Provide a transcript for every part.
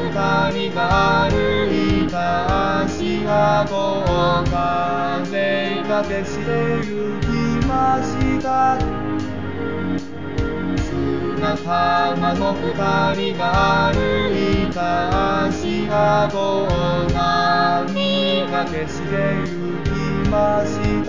二人が歩いた足跡を風が消してゆきました。砂浜の二人が歩いた足跡を波が消してゆきました。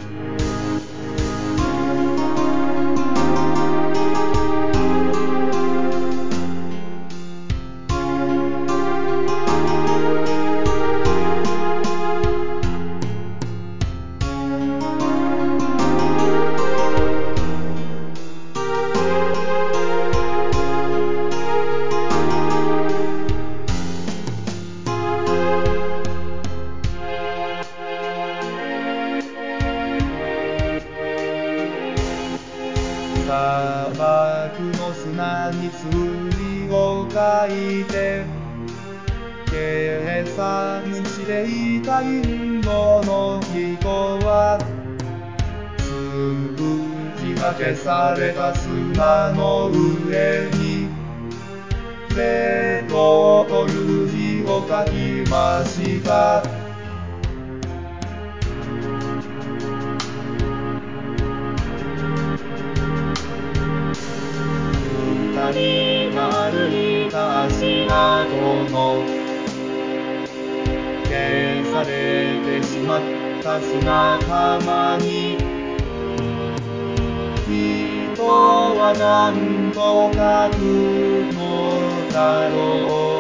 砂漠の砂に数字を書いて計算していたインドの人は数字が消された砂の上に Z という字を書きました。二人が歩いた足跡の消されてしまった砂浜に人は何と書くのだろう。